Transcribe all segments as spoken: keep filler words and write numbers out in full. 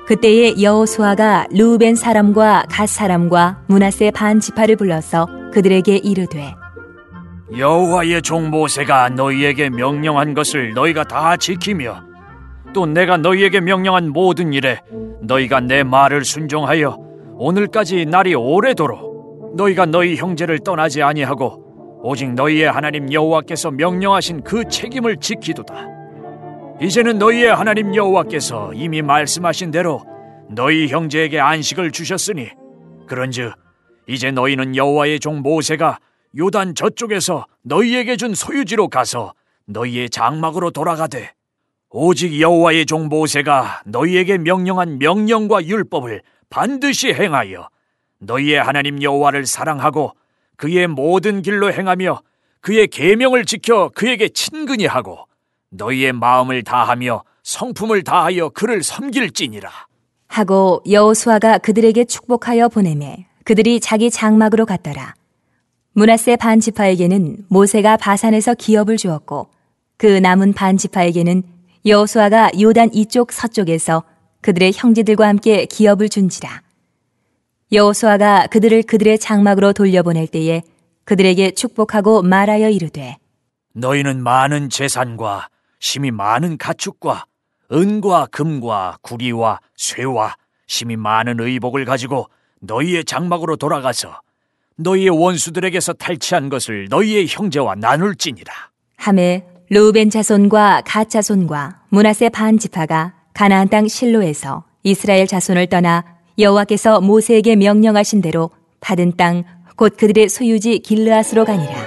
그때에 여호수아가 르우벤 사람과 갓 사람과 므낫세 반 지파를 불러서 그들에게 이르되 여호와의 종 모세가 너희에게 명령한 것을 너희가 다 지키며 또 내가 너희에게 명령한 모든 일에 너희가 내 말을 순종하여 오늘까지 날이 오래도록 너희가 너희 형제를 떠나지 아니하고 오직 너희의 하나님 여호와께서 명령하신 그 책임을 지키도다. 이제는 너희의 하나님 여호와께서 이미 말씀하신 대로 너희 형제에게 안식을 주셨으니 그런즉 이제 너희는 여호와의 종 모세가 요단 저쪽에서 너희에게 준 소유지로 가서 너희의 장막으로 돌아가되 오직 여호와의 종 모세가 너희에게 명령한 명령과 율법을 반드시 행하여 너희의 하나님 여호와를 사랑하고 그의 모든 길로 행하며 그의 계명을 지켜 그에게 친근히 하고 너희의 마음을 다하며 성품을 다하여 그를 섬길지니라 하고 여호수아가 그들에게 축복하여 보내매 그들이 자기 장막으로 갔더라. 므낫세 반 지파에게는 모세가 바산에서 기업을 주었고 그 남은 반 지파에게는 여호수아가 요단 이쪽 서쪽에서 그들의 형제들과 함께 기업을 준지라. 여호수아가 그들을 그들의 장막으로 돌려보낼 때에 그들에게 축복하고 말하여 이르되 너희는 많은 재산과 심히 많은 가축과 은과 금과 구리와 쇠와 심히 많은 의복을 가지고 너희의 장막으로 돌아가서 너희의 원수들에게서 탈취한 것을 너희의 형제와 나눌지니라. 하매 르우벤 자손과 갓 자손과 므낫세 반 지파가 가나안 땅 실로에서 이스라엘 자손을 떠나 여호와께서 모세에게 명령하신 대로 받은 땅 곧 그들의 소유지 길르앗으로 가니라.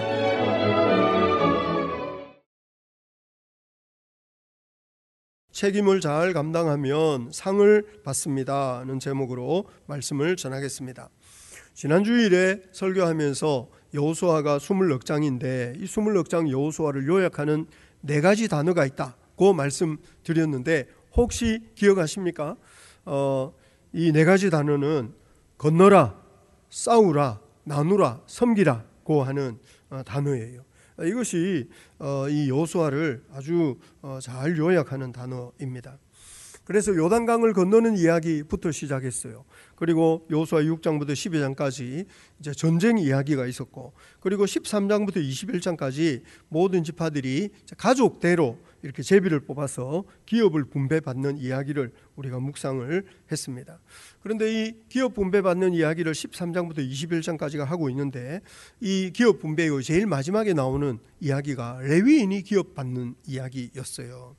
책임을 잘 감당하면 상을 받습니다는 제목으로 말씀을 전하겠습니다. 지난 주일에 설교하면서 여호수아가 이십육 장인데 이 이십육 장 여호수아를 요약하는 네 가지 단어가 있다고 말씀드렸는데 혹시 기억하십니까? 어, 이 네 가지 단어는 건너라, 싸우라, 나누라, 섬기라고 하는 어, 단어예요. 이것이 어, 이 여호수아를 아주 어, 잘 요약하는 단어입니다. 그래서 요단강을 건너는 이야기부터 시작했어요. 그리고 여호수아 육 장부터 십이 장까지 이제 전쟁 이야기가 있었고, 그리고 십삼 장부터 이십일 장까지 모든 지파들이 가족대로 이렇게 제비를 뽑아서 기업을 분배받는 이야기를 우리가 묵상을 했습니다. 그런데 이 기업 분배받는 이야기를 십삼 장부터 이십일 장까지가 하고 있는데 이 기업 분배의 제일 마지막에 나오는 이야기가 레위인이 기업 받는 이야기였어요.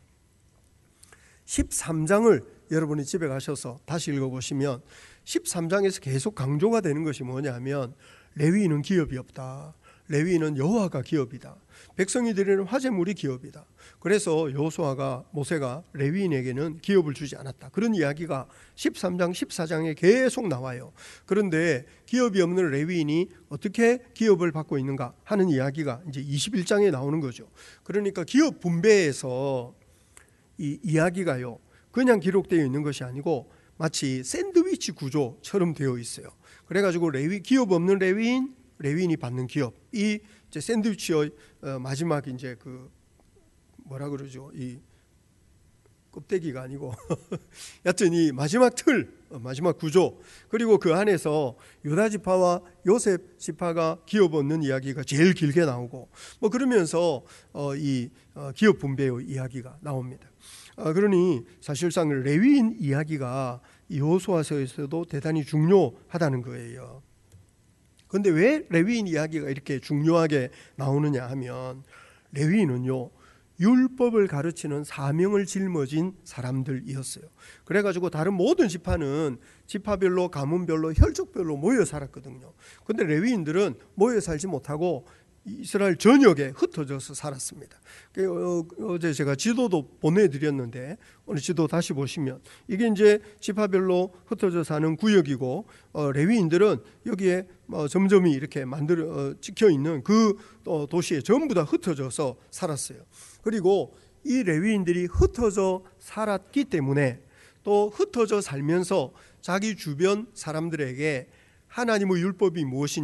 십삼 장을 여러분이 집에 가셔서 다시 읽어보시면 십삼 장에서 계속 강조가 되는 것이 뭐냐면 레위인은 기업이 없다. 레위인은 여호와가 기업이다. 백성이 드리는 화제물이 기업이다. 그래서 여호수아가 모세가 레위인에게는 기업을 주지 않았다. 그런 이야기가 십삼 장, 십사 장에 계속 나와요. 그런데 기업이 없는 레위인이 어떻게 기업을 받고 있는가 하는 이야기가 이제 이십일 장에 나오는 거죠. 그러니까 기업 분배에서 이 이야기가요, 그냥 기록되어 있는 것이 아니고 마치 샌드위치 구조처럼 되어 있어요. 그래가지고 레위 기업 없는 레위인, 레위인이 받는 기업, 이 이제 샌드위치의 마지막 이제 그 뭐라 그러죠? 이 껍데기가 아니고 여튼 이 마지막 틀, 마지막 구조, 그리고 그 안에서 유다 지파와 요셉 지파가 기업 얻는 이야기가 제일 길게 나오고 뭐 그러면서 어, 이 어, 기업 분배의 이야기가 나옵니다. 어, 그러니 사실상 레위인 이야기가 여호수아서에서도 대단히 중요하다는 거예요. 그런데 왜 레위인 이야기가 이렇게 중요하게 나오느냐 하면 레위인은요, 율법을 가르치는 사명을 짊어진 사람들이었어요. 그래가지고 다른 모든 지파는 지파별로, 가문별로, 혈족별로 모여 살았거든요. 그런데 레위인들은 모여 살지 못하고 이스라엘 전역에 흩어져서 살았습니다. 어제 제가 지도도 보내드렸는데 오늘 지도 다시 보시면 이게 이제 지파별로 흩어져 사는 구역이고, 어, 레위인들은 여기에 어, 점점이 이렇게 만들어 어, 찍혀 있는 그 어, 도시에 전부 다 흩어져서 살았어요. 그리고 이 레위인들이 흩어져 살았기 때문에 또 흩어져 살면서 자기 주변 사람들에게 하나님의 율법이 무엇인지,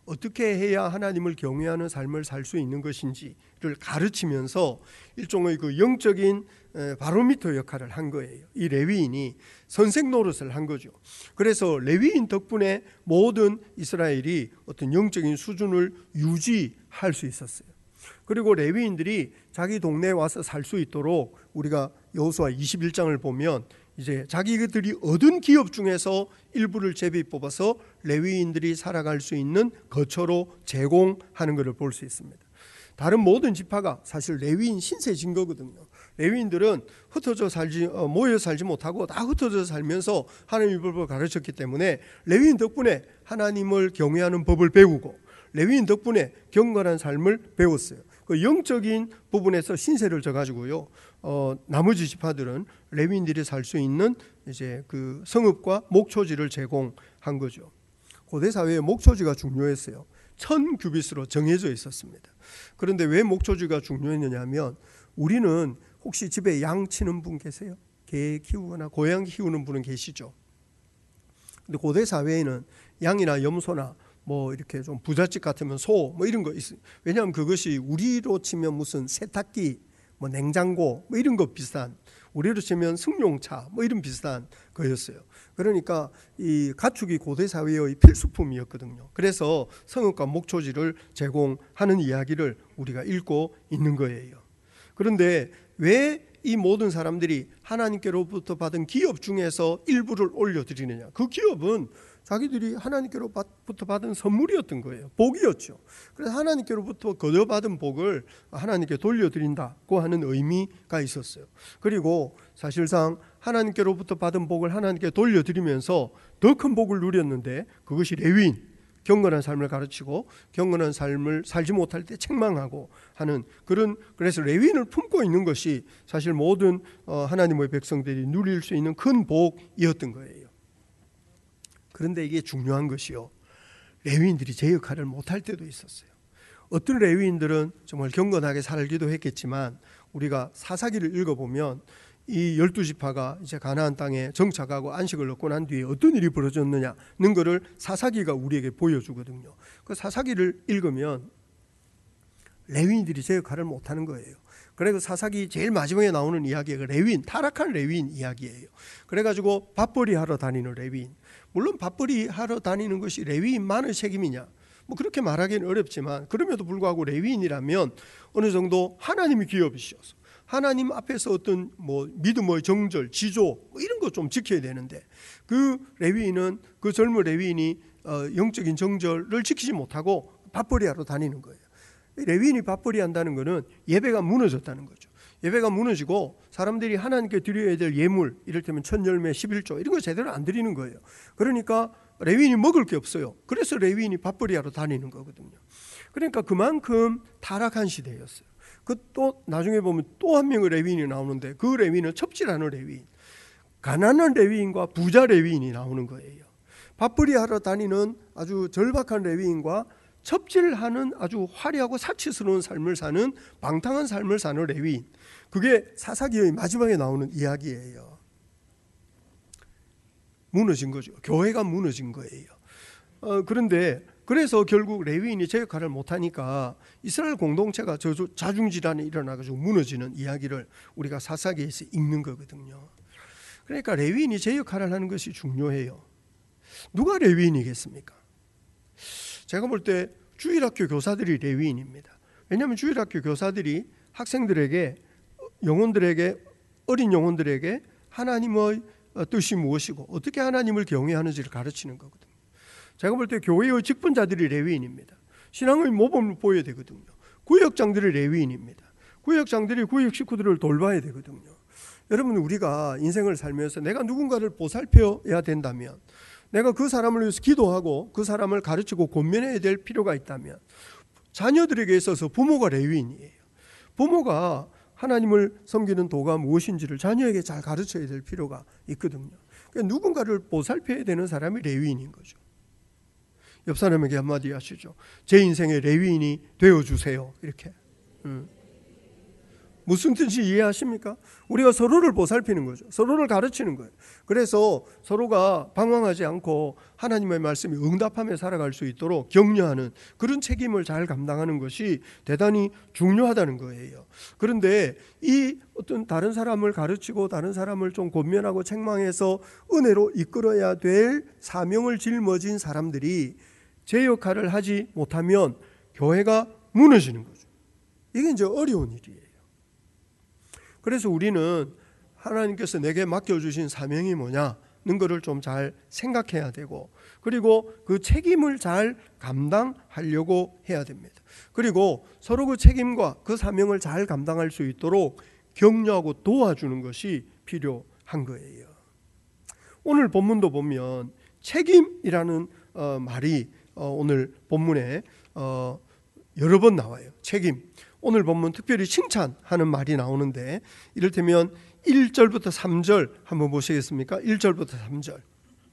어떻게 해야 하나님을 경외하는 삶을 살 수 있는 것인지를 가르치면서 일종의 그 영적인 바로미터 역할을 한 거예요. 이 레위인이 선생 노릇을 한 거죠. 그래서 레위인 덕분에 모든 이스라엘이 어떤 영적인 수준을 유지할 수 있었어요. 그리고 레위인들이 자기 동네에 와서 살 수 있도록 우리가 여호수아 이십일 장을 보면 이제 자기들이 얻은 기업 중에서 일부를 제비 뽑아서 레위인들이 살아갈 수 있는 거처로 제공하는 것을 볼 수 있습니다. 다른 모든 지파가 사실 레위인 신세 진 거거든요. 레위인들은 흩어져 살지 모여 살지 못하고 다 흩어져 살면서 하나님의 법을 가르쳤기 때문에 레위인 덕분에 하나님을 경외하는 법을 배우고 레위인 덕분에 경건한 삶을 배웠어요. 그 영적인 부분에서 신세를 져가지고요. 어, 나머지 지파들은 레위인들이 살 수 있는 이제 그 성읍과 목초지를 제공한 거죠. 고대 사회에 목초지가 중요했어요. 천 규빗으로 정해져 있었습니다. 그런데 왜 목초지가 중요했느냐면 우리는 혹시 집에 양 치는 분 계세요? 개 키우거나 고양 키우는 분은 계시죠? 근데 고대 사회에는 양이나 염소나 뭐 이렇게 좀 부잣집 같으면 소 뭐 이런 거 있어요. 왜냐하면 그것이 우리로 치면 무슨 세탁기, 뭐 냉장고 뭐 이런 거 비슷한, 우리로 치면 승용차 뭐 이런 비슷한 거였어요. 그러니까 이 가축이 고대 사회의 필수품이었거든요. 그래서 성읍과 목초지를 제공하는 이야기를 우리가 읽고 있는 거예요. 그런데 왜 이 모든 사람들이 하나님께로부터 받은 기업 중에서 일부를 올려드리느냐? 그 기업은 자기들이 하나님께로부터 받은 선물이었던 거예요. 복이었죠. 그래서 하나님께로부터 거둬받은 복을 하나님께 돌려드린다고 하는 의미가 있었어요. 그리고 사실상 하나님께로부터 받은 복을 하나님께 돌려드리면서 더 큰 복을 누렸는데 그것이 레위인, 경건한 삶을 가르치고 경건한 삶을 살지 못할 때 책망하고 하는 그런, 그래서 레위인을 품고 있는 것이 사실 모든 하나님의 백성들이 누릴 수 있는 큰 복이었던 거예요. 그런데 이게 중요한 것이요, 레위인들이 제 역할을 못할 때도 있었어요. 어떤 레위인들은 정말 경건하게 살기도 했겠지만 우리가 사사기를 읽어보면 이 열두 지파가 이제 가나안 땅에 정착하고 안식을 얻고 난 뒤에 어떤 일이 벌어졌느냐는 것을 사사기가 우리에게 보여주거든요. 그 사사기를 읽으면 레위인들이 제 역할을 못하는 거예요. 그래서 사사기 제일 마지막에 나오는 이야기가 레위인, 타락한 레위인 이야기예요. 그래가지고 밥벌이 하러 다니는 레위인, 물론 밥벌이 하러 다니는 것이 레위인만의 책임이냐, 뭐 그렇게 말하기는 어렵지만 그럼에도 불구하고 레위인이라면 어느 정도 하나님의 기업이셔서 하나님 앞에서 어떤 뭐 믿음의 정절, 지조 뭐 이런 거 좀 지켜야 되는데 그 레위인은, 그 젊은 레위인이 어, 영적인 정절을 지키지 못하고 밥벌이 하러 다니는 거예요. 레위인이 밥벌이 한다는 것은 예배가 무너졌다는 거죠. 예배가 무너지고 사람들이 하나님께 드려야 될 예물, 이를테면 첫 열매, 십일조 이런 거 제대로 안 드리는 거예요. 그러니까 레위인이 먹을 게 없어요. 그래서 레위인이 밥벌이 하러 다니는 거거든요. 그러니까 그만큼 타락한 시대였어요. 그 또 나중에 보면 또 한 명의 레위인이 나오는데 그 레위인은 첩질하는 레위인, 가난한 레위인과 부자 레위인이 나오는 거예요. 밥벌이 하러 다니는 아주 절박한 레위인과 첩질하는 아주 화려하고 사치스러운 삶을 사는 방탕한 삶을 사는 레위인, 그게 사사기의 마지막에 나오는 이야기예요. 무너진 거죠. 교회가 무너진 거예요. 어, 그런데 그래서 결국 레위인이 제 역할을 못하니까 이스라엘 공동체가 자중질환이 일어나가지고 무너지는 이야기를 우리가 사사기에서 읽는 거거든요. 그러니까 레위인이 제 역할을 하는 것이 중요해요. 누가 레위인이겠습니까? 제가 볼 때 주일학교 교사들이 레위인입니다. 왜냐하면 주일학교 교사들이 학생들에게, 영혼들에게, 어린 영혼들에게 하나님의 뜻이 무엇이고 어떻게 하나님을 경외하는지를 가르치는 거거든요. 제가 볼 때 교회의 직분자들이 레위인입니다. 신앙의 모범을 보여야 되거든요. 구역장들이 레위인입니다. 구역장들이 구역 식구들을 돌봐야 되거든요. 여러분, 우리가 인생을 살면서 내가 누군가를 보살펴야 된다면, 내가 그 사람을 위해서 기도하고 그 사람을 가르치고 권면해야 될 필요가 있다면 자녀들에게 있어서 부모가 레위인이에요. 부모가 하나님을 섬기는 도가 무엇인지를 자녀에게 잘 가르쳐야 될 필요가 있거든요. 그러니까 누군가를 보살펴야 되는 사람이 레위인인 거죠. 옆 사람에게 한마디 하시죠. 제 인생의 레위인이 되어주세요. 이렇게. 음. 무슨 뜻인지 이해하십니까? 우리가 서로를 보살피는 거죠. 서로를 가르치는 거예요. 그래서 서로가 방황하지 않고 하나님의 말씀에 응답하며 살아갈 수 있도록 격려하는 그런 책임을 잘 감당하는 것이 대단히 중요하다는 거예요. 그런데 이 어떤 다른 사람을 가르치고 다른 사람을 좀 권면하고 책망해서 은혜로 이끌어야 될 사명을 짊어진 사람들이 제 역할을 하지 못하면 교회가 무너지는 거죠. 이게 이제 어려운 일이에요. 그래서 우리는 하나님께서 내게 맡겨주신 사명이 뭐냐는 것을 좀 잘 생각해야 되고, 그리고 그 책임을 잘 감당하려고 해야 됩니다. 그리고 서로 그 책임과 그 사명을 잘 감당할 수 있도록 격려하고 도와주는 것이 필요한 거예요. 오늘 본문도 보면 책임이라는 어, 말이 어, 오늘 본문에 어, 여러 번 나와요. 책임. 오늘 본문 특별히 칭찬하는 말이 나오는데, 이를테면 일 절부터 삼 절 한번 보시겠습니까? 일 절부터 삼 절.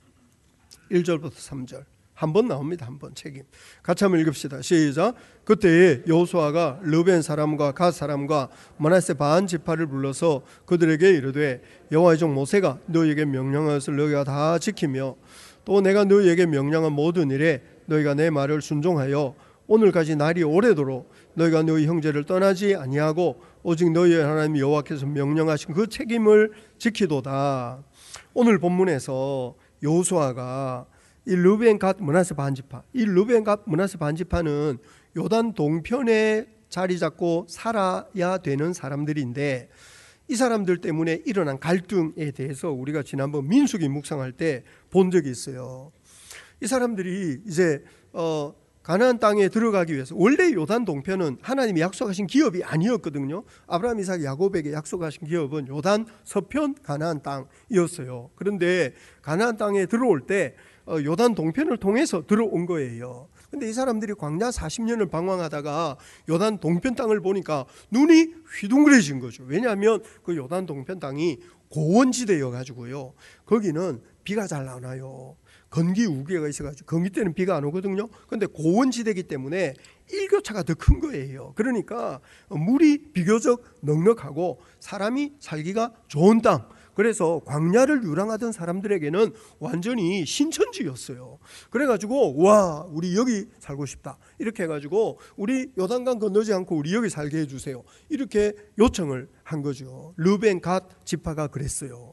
일 절부터 삼 절. 한 번 나옵니다. 한 번 책임. 같이 한번 읽읍시다. 시작. 그때에 여호수아가 르벤 사람과 갓 사람과 므낫세 반 지파를 불러서 그들에게 이르되 여호와의 종 모세가 너희에게 명령한 것을 너희가 다 지키며 또 내가 너희에게 명령한 모든 일에 너희가 내 말을 순종하여 오늘까지 날이 오래도록 너희가 너희 형제를 떠나지 아니하고 오직 너희의 하나님 여호와께서 명령하신 그 책임을 지키도다. 오늘 본문에서 여호수아가 이 르벤 갓 므낫세 반지파, 이 르벤 갓 므낫세 반지파는 요단 동편에 자리 잡고 살아야 되는 사람들인데, 이 사람들 때문에 일어난 갈등에 대해서 우리가 지난번 민수기 묵상할 때 본 적이 있어요. 이 사람들이 이제 어 가나안 땅에 들어가기 위해서, 원래 요단 동편은 하나님이 약속하신 기업이 아니었거든요. 아브라함, 이삭, 야곱에게 약속하신 기업은 요단 서편 가나안 땅이었어요. 그런데 가나안 땅에 들어올 때 요단 동편을 통해서 들어온 거예요. 근데 이 사람들이 광야 사십 년을 방황하다가 요단 동편 땅을 보니까 눈이 휘둥그레진 거죠. 왜냐하면 그 요단 동편 땅이 고원지대여 가지고요, 거기는 비가 잘 안 와요. 건기 우기가 있어가지고 건기 때는 비가 안 오거든요. 그런데 고원지대이기 때문에 일교차가 더 큰 거예요. 그러니까 물이 비교적 넉넉하고 사람이 살기가 좋은 땅, 그래서 광야를 유랑하던 사람들에게는 완전히 신천지였어요. 그래가지고 와, 우리 여기 살고 싶다, 이렇게 해가지고 우리 요단강 건너지 않고 우리 여기 살게 해주세요, 이렇게 요청을 한 거죠. 르벤 갓 지파가 그랬어요.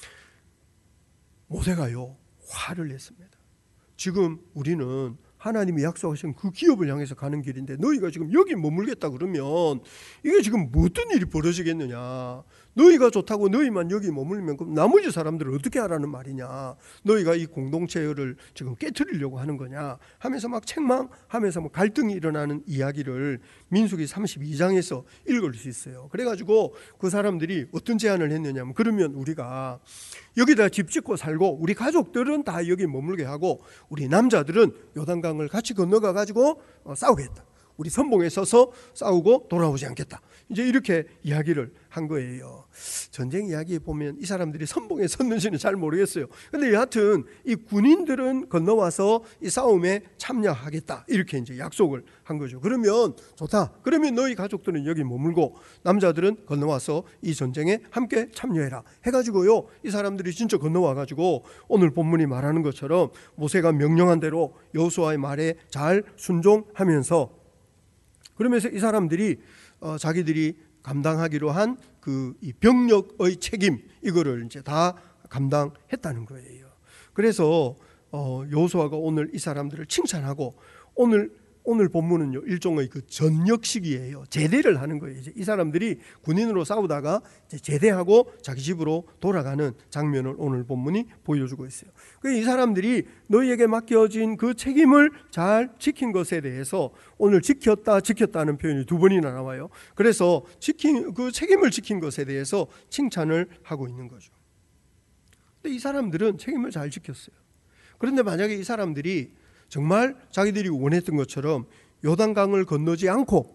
모세가요 화를 냈습니다. 지금 우리는 하나님이 약속하신 그 기업을 향해서 가는 길인데 너희가 지금 여기 머물겠다 그러면 이게 지금 무슨 일이 벌어지겠느냐. 너희가 좋다고 너희만 여기 머물면 그럼 나머지 사람들은 어떻게 하라는 말이냐. 너희가 이 공동체를 지금 깨트리려고 하는 거냐 하면서 막 책망하면서 뭐 갈등이 일어나는 이야기를 민수기 삼십이 장에서 읽을 수 있어요. 그래가지고 그 사람들이 어떤 제안을 했느냐면, 그러면 우리가 여기다 집 짓고 살고 우리 가족들은 다 여기 머물게 하고 우리 남자들은 요단강을 같이 건너가 가지고 싸우겠다. 우리 선봉에 서서 싸우고 돌아오지 않겠다. 이제 이렇게 이야기를 한 거예요. 전쟁 이야기 보면 이 사람들이 선봉에 섰는지는 잘 모르겠어요. 근데 여하튼 이 군인들은 건너와서 이 싸움에 참여하겠다, 이렇게 이제 약속을 한 거죠. 그러면 좋다. 그러면 너희 가족들은 여기 머물고 남자들은 건너와서 이 전쟁에 함께 참여해라 해가지고요, 이 사람들이 진짜 건너와가지고 오늘 본문이 말하는 것처럼 모세가 명령한 대로 여호수아의 말에 잘 순종하면서, 그러면서 이 사람들이 어, 자기들이 감당하기로 한 그 이 병력의 책임, 이거를 이제 다 감당했다는 거예요. 그래서 어, 여호수아가 오늘 이 사람들을 칭찬하고, 오늘 오늘 본문은요 일종의 그 전역식이에요. 제대를 하는 거예요. 이제 이 사람들이 군인으로 싸우다가 이제 제대하고 자기 집으로 돌아가는 장면을 오늘 본문이 보여주고 있어요. 이 사람들이 너희에게 맡겨진 그 책임을 잘 지킨 것에 대해서 오늘 지켰다 지켰다는 표현이 두 번이나 나와요. 그래서 지킨 그 책임을 지킨 것에 대해서 칭찬을 하고 있는 거죠. 근데 이 사람들은 책임을 잘 지켰어요. 그런데 만약에 이 사람들이 정말 자기들이 원했던 것처럼 요단강을 건너지 않고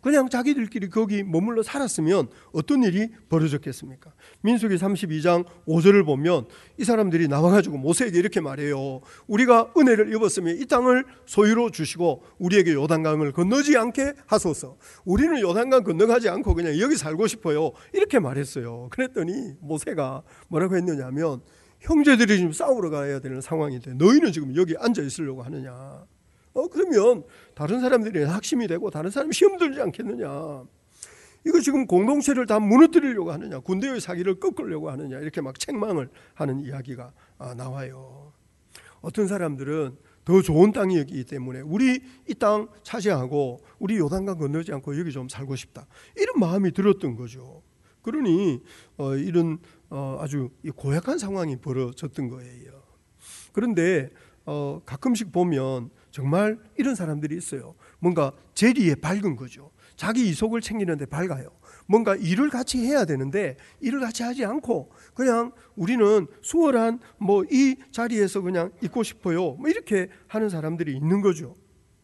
그냥 자기들끼리 거기 머물러 살았으면 어떤 일이 벌어졌겠습니까? 민수기 삼십이 장 오 절을 보면 이 사람들이 나와가지고 모세에게 이렇게 말해요. 우리가 은혜를 입었으면 이 땅을 소유로 주시고 우리에게 요단강을 건너지 않게 하소서. 우리는 요단강 건너가지 않고 그냥 여기 살고 싶어요. 이렇게 말했어요. 그랬더니 모세가 뭐라고 했느냐 하면 형제들이 지금 싸우러 가야 되는 상황인데 너희는 지금 여기 앉아 있으려고 하느냐. 어 그러면 다른 사람들이 학심이 되고 다른 사람이 시험 들지 않겠느냐. 이거 지금 공동체를 다 무너뜨리려고 하느냐. 군대의 사기를 꺾으려고 하느냐. 이렇게 막 책망을 하는 이야기가 나와요. 어떤 사람들은 더 좋은 땅이 여기이기 때문에 우리 이 땅 차지하고 우리 요단강 건너지 않고 여기 좀 살고 싶다. 이런 마음이 들었던 거죠. 그러니 어, 이런 어, 아주 고약한 상황이 벌어졌던 거예요. 그런데 어, 가끔씩 보면 정말 이런 사람들이 있어요. 뭔가 재리에 밝은 거죠. 자기 이속을 챙기는데 밝아요. 뭔가 일을 같이 해야 되는데 일을 같이 하지 않고 그냥 우리는 수월한 뭐 이 자리에서 그냥 있고 싶어요. 뭐 이렇게 하는 사람들이 있는 거죠.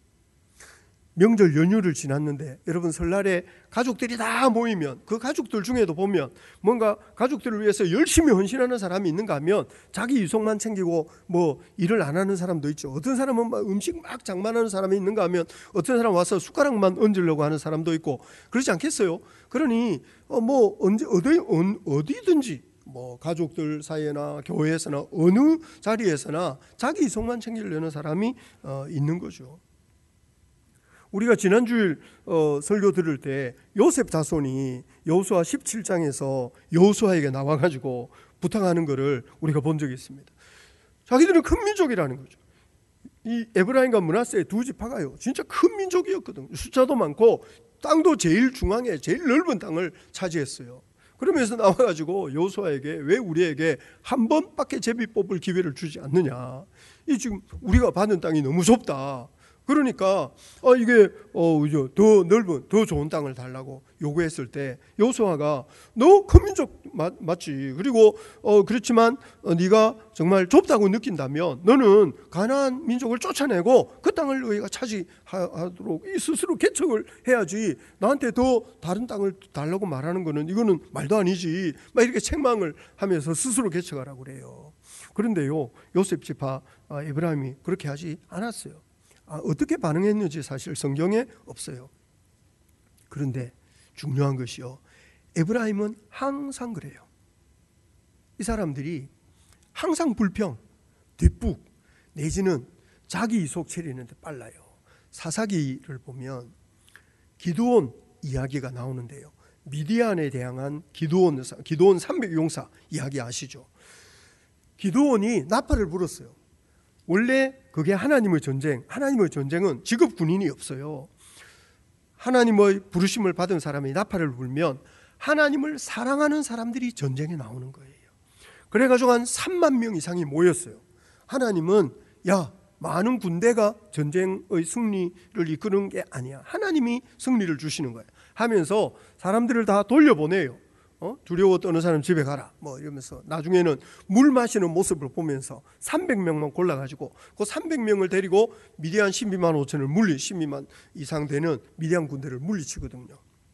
명절 연휴를 지났는데 여러분 설날에 가족들이 다 모이면 그 가족들 중에도 보면 뭔가 가족들을 위해서 열심히 헌신하는 사람이 있는가 하면 자기 이속만 챙기고 뭐 일을 안 하는 사람도 있죠. 어떤 사람은 막 음식 막 장만하는 사람이 있는가 하면 어떤 사람 와서 숟가락만 얹으려고 하는 사람도 있고 그렇지 않겠어요? 그러니 어 뭐 언제 어디 어디든지 뭐 가족들 사이에나 교회에서나 어느 자리에서나 자기 이속만 챙기려는 사람이 어 있는 거죠. 우리가 지난주일 어, 설교 들을 때 요셉 자손이 여호수아 십칠 장에서 여호수아에게 나와가지고 부탁하는 것을 우리가 본 적이 있습니다. 자기들은 큰 민족이라는 거죠. 이 에브라임과 므낫세 두 지파가요 진짜 큰 민족이었거든요. 숫자도 많고 땅도 제일 중앙에 제일 넓은 땅을 차지했어요. 그러면서 나와가지고 여호수아에게 왜 우리에게 한 번밖에 제비 뽑을 기회를 주지 않느냐. 이 지금 우리가 받은 땅이 너무 좁다. 그러니까 어 이게 어더 넓은 더 좋은 땅을 달라고 요구했을 때 여호수아가 너 큰 민족 맞, 맞지. 그리고 어 그렇지만 어, 네가 정말 좁다고 느낀다면 너는 가나안 민족을 쫓아내고 그 땅을 너희가 차지하도록 스스로 개척을 해야지. 나한테 더 다른 땅을 달라고 말하는 거는 이거는 말도 아니지. 막 이렇게 책망을 하면서 스스로 개척하라고 그래요. 그런데요 요셉 지파 아, 에브라임이 그렇게 하지 않았어요. 아, 어떻게 반응했는지 사실 성경에 없어요. 그런데 중요한 것이요, 에브라임은 항상 그래요. 이 사람들이 항상 불평, 뒷북 내지는 자기 이속 차리는데 빨라요. 사사기를 보면 기드온 이야기가 나오는데요. 미디안에 대항한 기드온, 기드온 삼백 용사 이야기 아시죠? 기드온이 나팔을 불었어요. 원래 그게 하나님의 전쟁, 하나님의 전쟁은 직업 군인이 없어요. 하나님의 부르심을 받은 사람이 나팔을 불면 하나님을 사랑하는 사람들이 전쟁에 나오는 거예요. 그래가지고 한 삼만 명 이상이 모였어요. 하나님은 야 많은 군대가 전쟁의 승리를 이끄는 게 아니야. 하나님이 승리를 주시는 거야 하면서 사람들을 다 돌려보내요. 어? 두려워 떠는 사람 집에 가라 뭐 이러면서 나중에는 물 마시는 모습을 보면서 삼백 명만 골라가지고 그 삼백 명을 데리고 미디안 십이만 오천을 물리 십이만 이상 되는 미디안 군대를 물리치거든요.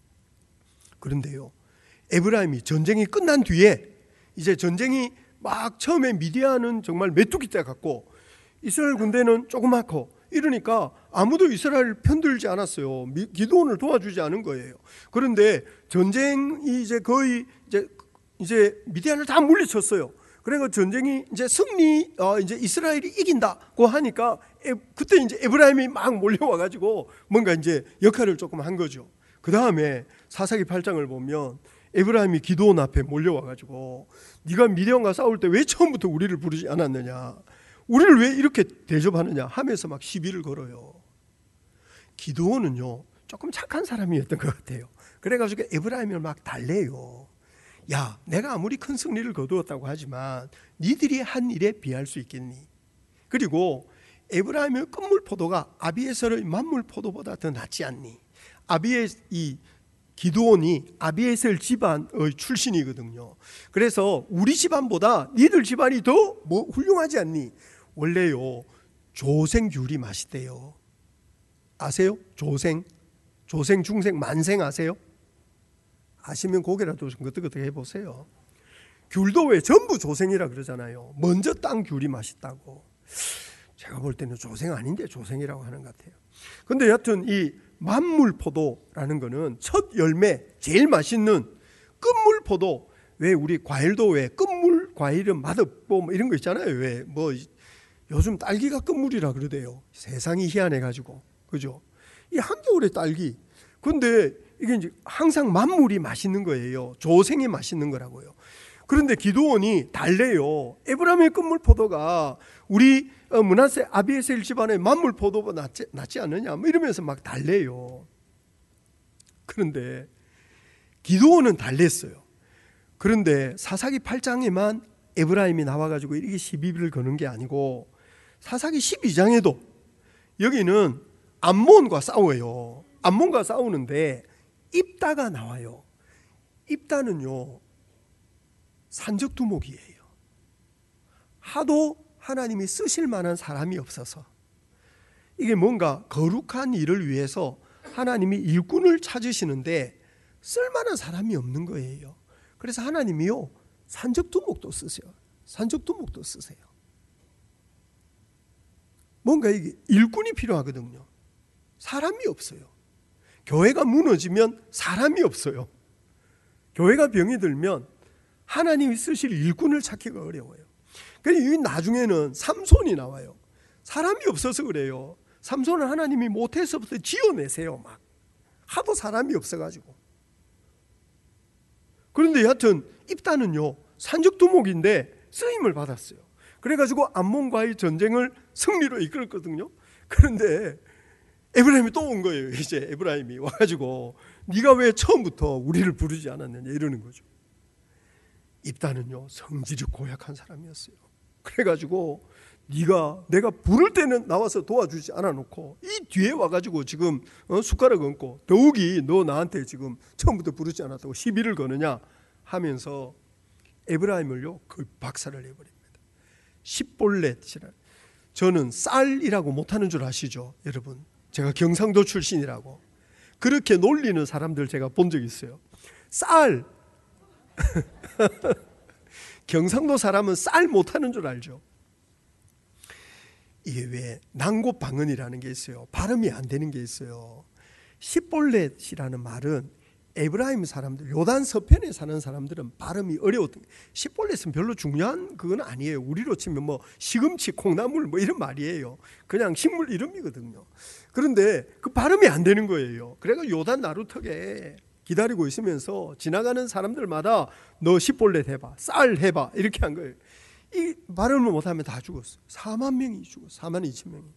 그런데요 에브라임이 전쟁이 끝난 뒤에 이제 전쟁이 막 처음에 미디안은 정말 메뚜기 떼 같고 이스라엘 군대는 조그맣고 이러니까 아무도 이스라엘을 편들지 않았어요. 기드온을 도와주지 않은 거예요. 그런데 전쟁이 이제 거의 이제 이제 미디안을 다 물리쳤어요. 그래서 전쟁이 이제 승리, 어 이제 이스라엘이 이긴다고 하니까 에, 그때 이제 에브라임이 막 몰려와 가지고 뭔가 이제 역할을 조금 한 거죠. 그 다음에 사사기 팔 장을 보면 에브라임이 기드온 앞에 몰려와 가지고 네가 미디안과 싸울 때 왜 처음부터 우리를 부르지 않았느냐? 우리를 왜 이렇게 대접하느냐 하면서 막 시비를 걸어요. 기드온은요 조금 착한 사람이었던 것 같아요. 그래가지고 에브라임을 막 달래요. 야 내가 아무리 큰 승리를 거두었다고 하지만 니들이 한 일에 비할 수 있겠니? 그리고 에브라임의 끝물 포도가 아비에셀의 만물 포도보다 더 낫지 않니? 아비에 이 기드온이 아비에셀 집안의 출신이거든요. 그래서 우리 집안보다 니들 집안이 더 뭐 훌륭하지 않니? 원래요 조생 귤이 맛있대요. 아세요? 조생 조생, 중생, 만생 아세요? 아시면 고개라도 좀 끄덕끄덕 해보세요. 귤도 왜 전부 조생이라 그러잖아요. 먼저 딴 귤이 맛있다고. 제가 볼 때는 조생 아닌데 조생이라고 하는 것 같아요. 근데 여하튼 이 만물포도라는 거는 첫 열매, 제일 맛있는 끝물포도. 왜 우리 과일도 왜 끝물 과일은 맛없고 뭐 이런 거 있잖아요. 왜 뭐 요즘 딸기가 끝물이라 그러대요. 세상이 희한해가지고, 그죠? 이 한겨울에 딸기. 근데 이게 이제 항상 만물이 맛있는 거예요. 조생이 맛있는 거라고요. 그런데 기드온이 달래요. 에브라임의 끝물 포도가 우리 므낫세 아비에셀 집안의 만물 포도보다 낫지, 낫지 않느냐 뭐 이러면서 막 달래요. 그런데 기드온은 달랬어요. 그런데 사사기 팔 장에만 에브라임이 나와가지고 이렇게 시비를 거는 게 아니고 사사기 십이 장에도 여기는 암몬과 싸워요. 암몬과 싸우는데 입다가 나와요. 입다는요 산적두목이에요. 하도 하나님이 쓰실 만한 사람이 없어서 이게 뭔가 거룩한 일을 위해서 하나님이 일꾼을 찾으시는데 쓸만한 사람이 없는 거예요. 그래서 하나님이요 산적두목도 쓰세요. 산적두목도 쓰세요. 뭔가 이게 일꾼이 필요하거든요. 사람이 없어요. 교회가 무너지면 사람이 없어요. 교회가 병이 들면 하나님이 쓰실 일꾼을 찾기가 어려워요. 그래서 나중에는 삼손이 나와요. 사람이 없어서 그래요. 삼손은 하나님이 못해서부터 지어내세요. 막 하도 사람이 없어가지고. 그런데 여하튼 입다는요 산적두목인데 쓰임을 받았어요. 그래가지고 암몬과의 전쟁을 승리로 이끌었거든요. 그런데 에브라임이 또 온 거예요. 이제 에브라임이 와가지고 네가 왜 처음부터 우리를 부르지 않았느냐 이러는 거죠. 입다는요 성질이 고약한 사람이었어요. 그래가지고 네가 내가 부를 때는 나와서 도와주지 않아놓고 이 뒤에 와가지고 지금 어, 숟가락 얹고 더욱이 너 나한테 지금 처음부터 부르지 않았다고 시비를 거느냐 하면서 에브라임을요 그 박살을 내버립니다. 십볼렛이라. 저는 쌀이라고 못하는 줄 아시죠 여러분? 제가 경상도 출신이라고 그렇게 놀리는 사람들 제가 본 적 있어요. 쌀 경상도 사람은 쌀 못하는 줄 알죠. 이게 왜 난곳방언이라는 게 있어요. 발음이 안 되는 게 있어요. 십볼렛이라는 말은 에브라임 사람들, 요단 서편에 사는 사람들은 발음이 어려웠던 거예요. 십볼렛은 별로 중요한 그건 아니에요. 우리로 치면 뭐 시금치, 콩나물 뭐 이런 말이에요. 그냥 식물 이름이거든요. 그런데 그 발음이 안 되는 거예요. 그래서 요단 나루턱에 기다리고 있으면서 지나가는 사람들마다 너 십볼렛 해봐, 쌀 해봐 이렇게 한 거예요. 이 발음을 못하면 다 죽었어요. 사만 명이 죽었어요. 사만 이천 명이.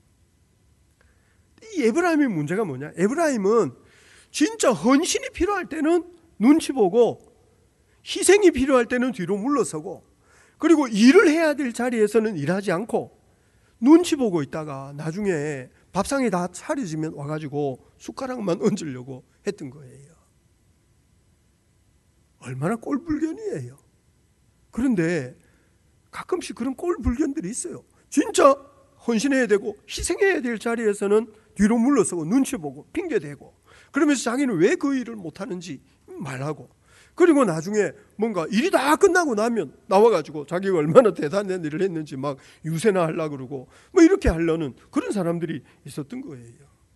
이 에브라임의 문제가 뭐냐? 에브라임은 진짜 헌신이 필요할 때는 눈치 보고 희생이 필요할 때는 뒤로 물러서고 그리고 일을 해야 될 자리에서는 일하지 않고 눈치 보고 있다가 나중에 밥상이 다 차려지면 와가지고 숟가락만 얹으려고 했던 거예요. 얼마나 꼴불견이에요. 그런데 가끔씩 그런 꼴불견들이 있어요. 진짜 헌신해야 되고 희생해야 될 자리에서는 뒤로 물러서고 눈치 보고 핑계대고 그러면서 자기는 왜 그 일을 못하는지 말하고 그리고 나중에 뭔가 일이 다 끝나고 나면 나와가지고 자기가 얼마나 대단한 일을 했는지 막 유세나 하려고 그러고 뭐 이렇게 하려는 그런 사람들이 있었던 거예요.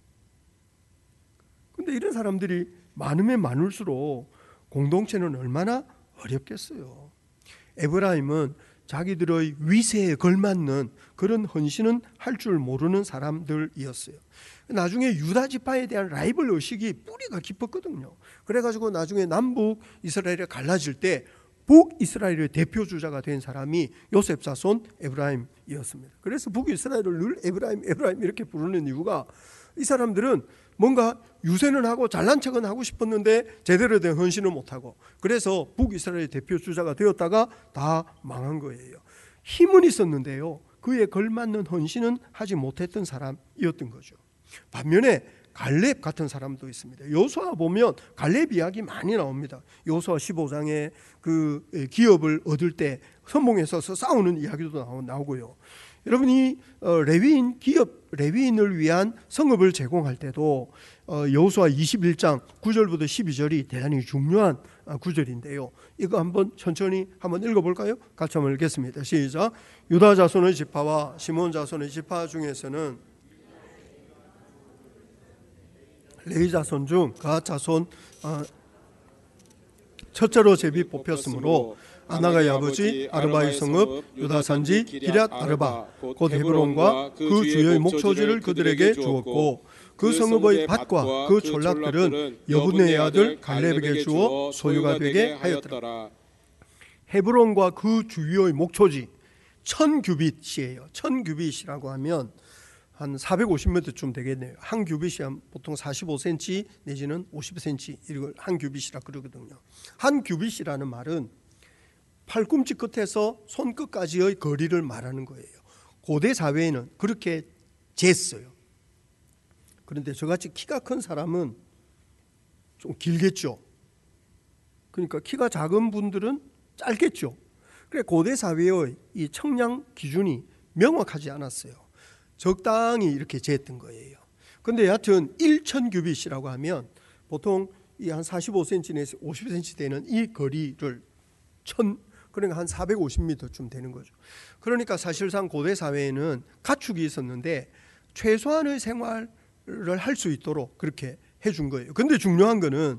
근데 이런 사람들이 많으면 많을수록 공동체는 얼마나 어렵겠어요. 에브라임은 자기들의 위세에 걸맞는 그런 헌신은 할 줄 모르는 사람들이었어요. 나중에 유다 지파에 대한 라이벌 의식이 뿌리가 깊었거든요. 그래가지고 나중에 남북 이스라엘이 갈라질 때 북이스라엘의 대표 주자가 된 사람이 요셉 자손 에브라임이었습니다. 그래서 북이스라엘을 늘 에브라임 에브라임 이렇게 부르는 이유가 이 사람들은 뭔가 유세는 하고 잘난 척은 하고 싶었는데 제대로 된 헌신은 못하고 그래서 북이스라엘의 대표 주자가 되었다가 다 망한 거예요. 힘은 있었는데요 그에 걸맞는 헌신은 하지 못했던 사람이었던 거죠. 반면에 갈렙 같은 사람도 있습니다. 여호수아 보면 갈렙 이야기 많이 나옵니다. 여호수아 십오 장에 그 기업을 얻을 때 선봉에 서서 싸우는 이야기도 나오고요. 여러분이 레위인 기업 레위인을 위한 성읍을 제공할 때도 여호수아 이십일 장 구 절부터 십이 절이 대단히 중요한 구절인데요. 이거 한번 천천히 한번 읽어볼까요? 같이 한번 읽겠습니다. 시작. 유다 자손의 지파와 시몬 자손의 지파 중에서는 레위 자손 중 갓 자손 첫째로 제비 뽑혔으므로 아나가의 아버지 아르바의 성읍 유다 산지 기럇 아르바 곧 헤브론과 그 주요의 목초지를 그들에게 주었고 그 성읍의 밭과 그 졸락들은 여분의 아들 갈렙에게 주어 소유가 되게 하였더라. 헤브론과 그 주요의 목초지 천 규빗이에요. 천 규빗이라고 하면 한 사백오십 미터쯤 되겠네요. 한 규빗이 보통 사십오 센티미터 내지는 오십 센티미터 이걸 한 규빗이라 그러거든요. 한 규빗이라는 말은 팔꿈치 끝에서 손끝까지의 거리를 말하는 거예요. 고대 사회에는 그렇게 쟀어요. 그런데 저같이 키가 큰 사람은 좀 길겠죠. 그러니까 키가 작은 분들은 짧겠죠. 그래 고대 사회의 이 청량 기준이 명확하지 않았어요. 적당히 이렇게 쟀던 거예요. 근데 여하튼 천 규빗이라고 하면 보통 이 한 사십오 센티미터 내지 오십 센티미터 되는 이 거리를 천 그러니까 한 사백오십 미터쯤 되는 거죠. 그러니까 사실상 고대 사회에는 가축이 있었는데 최소한의 생활을 할 수 있도록 그렇게 해준 거예요. 근데 중요한 거는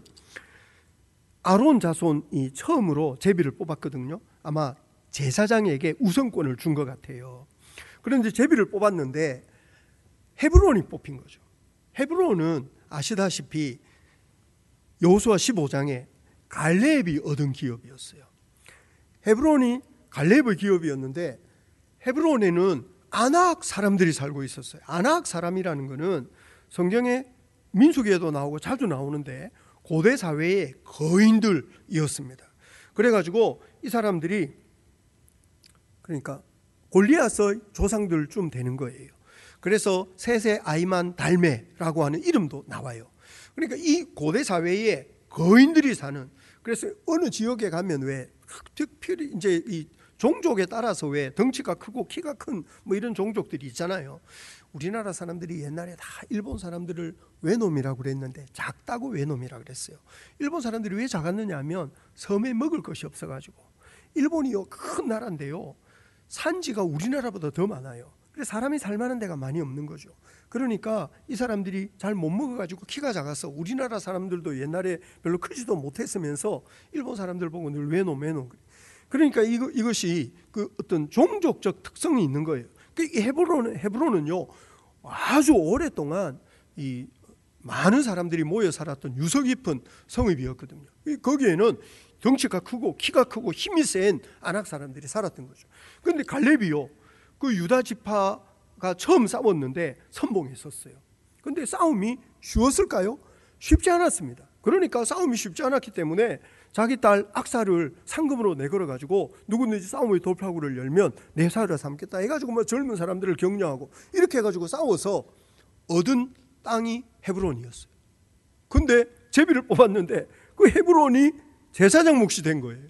아론 자손이 처음으로 제비를 뽑았거든요. 아마 제사장에게 우선권을 준 것 같아요. 그런데 제비를 뽑았는데 헤브론이 뽑힌 거죠. 헤브론은 아시다시피 여호수아 십오 장에 갈렙이 얻은 기업이었어요. 헤브론이 갈렙의 기업이었는데 헤브론에는 아낙 사람들이 살고 있었어요. 아낙 사람이라는 것은 성경에 민수기에도 나오고 자주 나오는데 고대 사회의 거인들이었습니다. 그래가지고 이 사람들이 그러니까 골리앗의 조상들쯤 되는 거예요. 그래서 셋의 아이만 달메라고 하는 이름도 나와요. 그러니까 이 고대 사회에 거인들이 사는, 그래서 어느 지역에 가면 왜 특별히 이제 이 종족에 따라서 왜 덩치가 크고 키가 큰 뭐 이런 종족들이 있잖아요. 우리나라 사람들이 옛날에 다 일본 사람들을 외놈이라고 그랬는데 작다고 외놈이라고 그랬어요. 일본 사람들이 왜 작았느냐 하면 섬에 먹을 것이 없어가지고. 일본이요 큰 나라인데요 산지가 우리나라보다 더 많아요. 그래서 사람이 살만한 데가 많이 없는 거죠. 그러니까 이 사람들이 잘 못 먹어가지고 키가 작아서 우리나라 사람들도 옛날에 별로 크지도 못했으면서 일본 사람들 보고 늘 외놈 외놈. 그러니까 이거, 이것이 그 어떤 종족적 특성이 있는 거예요. 그 헤브론, 헤브론은요 아주 오랫동안 이 많은 사람들이 모여 살았던 유서 깊은 성읍이었거든요. 거기에는 덩치가 크고 키가 크고 힘이 센 아낙 사람들이 살았던 거죠. 그런데 갈렙이요 그 유다 지파가 처음 싸웠는데 선봉했었어요. 그런데 싸움이 쉬웠을까요? 쉽지 않았습니다. 그러니까 싸움이 쉽지 않았기 때문에 자기 딸 악사를 상금으로 내걸어 가지고 누구든지 싸움의 돌파구를 열면 내 사를 삼겠다 해가지고 뭐 젊은 사람들을 격려하고 이렇게 해가지고 싸워서 얻은 땅이 헤브론이었어요. 근데 제비를 뽑았는데 그 헤브론이 제사장 몫이 된 거예요.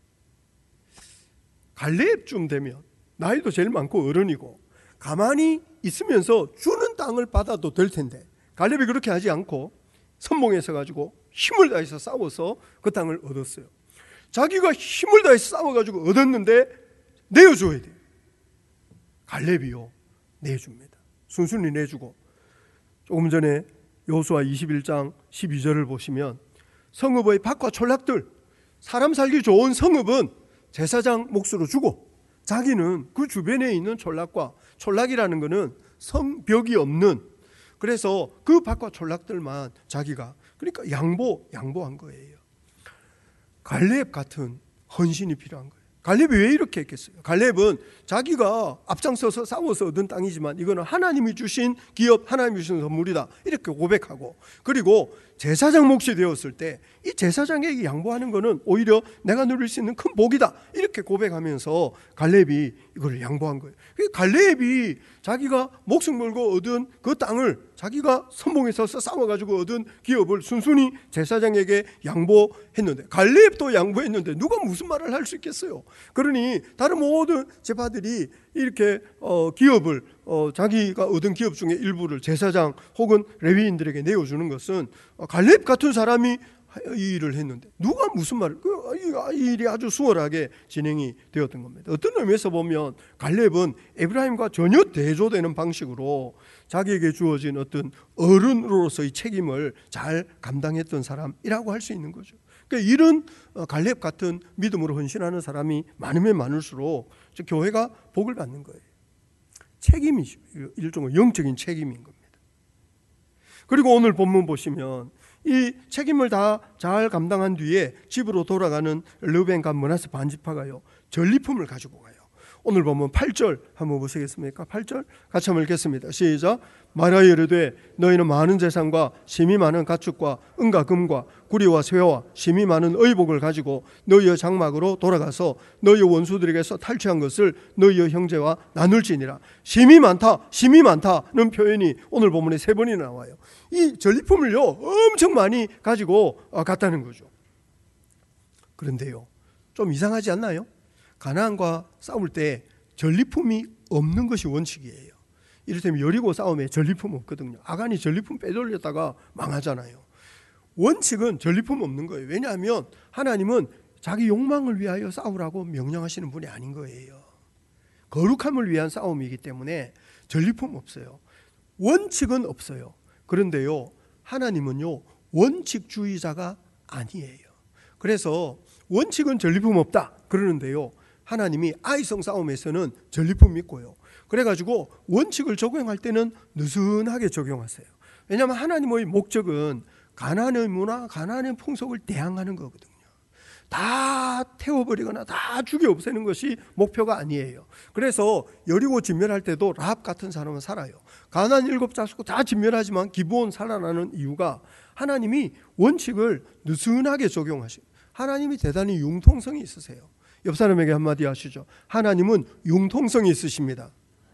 갈렙쯤 되면 나이도 제일 많고 어른이고 가만히 있으면서 주는 땅을 받아도 될 텐데 갈렙이 그렇게 하지 않고 선봉해서 가지고 힘을 다해서 싸워서 그 땅을 얻었어요. 자기가 힘을 다해서 싸워가지고 얻었는데 내어줘야 돼요. 갈렙이요 내줍니다. 순순히 내주고, 조금 전에 여호수아 이십일 장 십이 절을 보시면 성읍의 밭과 촌락들, 사람 살기 좋은 성읍은 제사장 몫으로 주고 자기는 그 주변에 있는 촌락과, 촌락이라는 것은 성벽이 없는, 그래서 그 밭과 촌락들만 자기가, 그러니까 양보, 양보한 거예요. 갈렙 같은 헌신이 필요한 거예요. 갈렙이 왜 이렇게 했겠어요? 갈렙은 자기가 앞장서서 싸워서 얻은 땅이지만 이거는 하나님이 주신 기업, 하나님이 주신 선물이다 이렇게 고백하고, 그리고 제사장 몫이 되었을 때 이 제사장에게 양보하는 것은 오히려 내가 누릴 수 있는 큰 복이다, 이렇게 고백하면서 갈렙이 이걸 양보한 거예요. 갈렙이 자기가 목숨 걸고 얻은 그 땅을 자기가 선봉에서 싸워가지고 얻은 기업을 순순히 제사장에게 양보했는데, 갈렙도 양보했는데 누가 무슨 말을 할 수 있겠어요? 그러니 다른 모든 제파들이 이렇게 어, 기업을 어, 자기가 얻은 기업 중에 일부를 제사장 혹은 레위인들에게 내어주는 것은 어, 갈렙 같은 사람이 이 일을 했는데 누가 무슨 말을, 그, 이 일이 아주 수월하게 진행이 되었던 겁니다. 어떤 의미에서 보면 갈렙은 에브라임과 전혀 대조되는 방식으로 자기에게 주어진 어떤 어른으로서의 책임을 잘 감당했던 사람이라고 할 수 있는 거죠. 그러니까 이런 갈렙 같은 믿음으로 헌신하는 사람이 많으면 많을수록 교회가 복을 받는 거예요. 책임이죠. 일종의 영적인 책임인 겁니다. 그리고 오늘 본문 보시면 이 책임을 다 잘 감당한 뒤에 집으로 돌아가는 르벤 간 므낫세 반지파가요, 전리품을 가지고 가요. 오늘 보면 팔 절 한번 보시겠습니까? 팔 절 같이 한번 읽겠습니다. 시작. 말하여 이르되 너희는 많은 재산과 심이 많은 가축과 은과 금과 구리와 쇠와 심이 많은 의복을 가지고 너희의 장막으로 돌아가서 너희 원수들에게서 탈취한 것을 너희의 형제와 나눌지니라. 심이 많다, 심이 많다는 표현이 오늘 본문에 세 번이나 나와요. 이 전리품을요 엄청 많이 가지고 갔다는 거죠. 그런데요, 좀 이상하지 않나요? 가나안과 싸울 때 전리품이 없는 것이 원칙이에요. 이를테면 여리고 싸움에 전리품 없거든요. 아간이 전리품 빼돌렸다가 망하잖아요. 원칙은 전리품 없는 거예요. 왜냐하면 하나님은 자기 욕망을 위하여 싸우라고 명령하시는 분이 아닌 거예요. 거룩함을 위한 싸움이기 때문에 전리품 없어요. 원칙은 없어요. 그런데요, 하나님은요 원칙주의자가 아니에요. 그래서 원칙은 전리품 없다 그러는데요, 하나님이 아이성 싸움에서는 전리품 있고요, 그래가지고 원칙을 적용할 때는 느슨하게 적용하세요. 왜냐하면 하나님의 목적은 가나안의 문화, 가나안의 풍속을 대항하는 거거든요. 다 태워버리거나 다 죽여 없애는 것이 목표가 아니에요. 그래서 여리고 진멸할 때도 라합 같은 사람은 살아요. 가나안 일곱 자식 다 진멸하지만 기브온 살아나는 이유가 하나님이 원칙을 느슨하게 적용하시고, 하나님이 대단히 융통성이 있으세요. 옆 사람에게 한마디 하시죠. 하나님은 융통성이 있으십니다.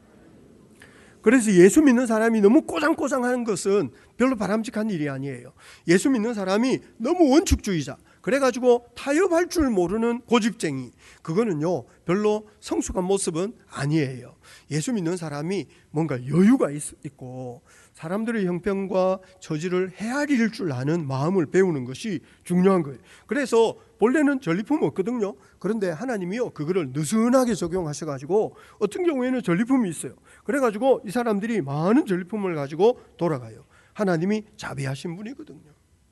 그래서 예수 믿는 사람이 너무 꼬장꼬장하는 것은 별로 바람직한 일이 아니에요. 예수 믿는 사람이 너무 원칙주의자, 그래가지고 타협할 줄 모르는 고집쟁이, 그거는요 별로 성숙한 모습은 아니에요. 예수 믿는 사람이 뭔가 여유가 있, 있고 사람들의 형편과 처지를 헤아릴 줄 아는 마음을 배우는 것이 중요한 거예요. 그래서 본래는 전리품 없거든요. 그런데 하나님이요 그거를 느슨하게 적용하셔가지고 어떤 경우에는 전리품이 있어요. 그래가지고 이 사람들이 많은 전리품을 가지고 돌아가요. 하나님이 자비하신 분이거든요.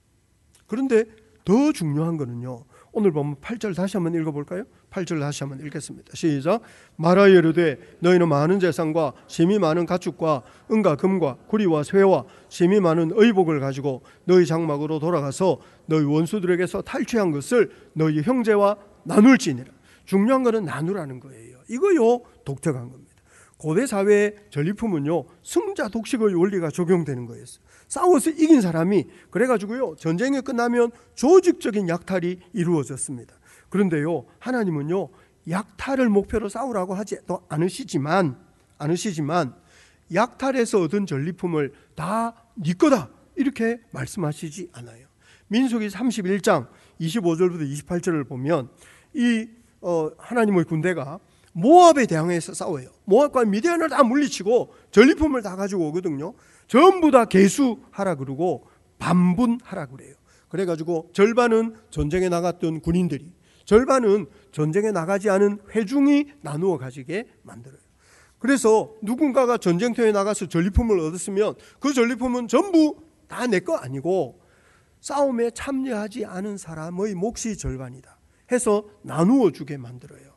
그런데 더 중요한 거는요, 오늘 보면 팔 절 다시 한번 읽어볼까요? 팔 절 다시 한번 읽겠습니다. 시작. 말하여 이르되 너희는 많은 재산과 심이 많은 가축과 은과 금과 구리와 쇠와 심이 많은 의복을 가지고 너희 장막으로 돌아가서 너희 원수들에게서 탈취한 것을 너희 형제와 나눌지니라. 중요한 거는 나누라는 거예요. 이거요 독특한 겁니다. 고대 사회의 전리품은요 승자 독식의 원리가 적용되는 거였어요. 싸워서 이긴 사람이, 그래가지고요 전쟁이 끝나면 조직적인 약탈이 이루어졌습니다. 그런데요 하나님은요 약탈을 목표로 싸우라고 하지 않으시지만 않으시지만 약탈에서 얻은 전리품을 다 네 거다 이렇게 말씀하시지 않아요. 민수기 삼십일 장 이십오 절부터 이십팔 절을 보면 이 어, 하나님의 군대가 모압에 대항해서 싸워요. 모압과 미디안을 다 물리치고 전리품을 다 가지고 오거든요. 전부 다 계수하라 그러고 반분하라 그래요. 그래가지고 절반은 전쟁에 나갔던 군인들이, 절반은 전쟁에 나가지 않은 회중이 나누어 가지게 만들어요. 그래서 누군가가 전쟁터에 나가서 전리품을 얻었으면 그 전리품은 전부 다 내 거 아니고 싸움에 참여하지 않은 사람의 몫이 절반이다 해서 나누어 주게 만들어요.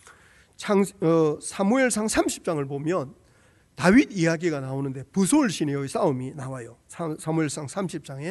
창, 어, 사무엘상 삼십 장을 보면 다윗 이야기가 나오는데 부솔 시내의 싸움이 나와요. 사무엘상 삼십 장에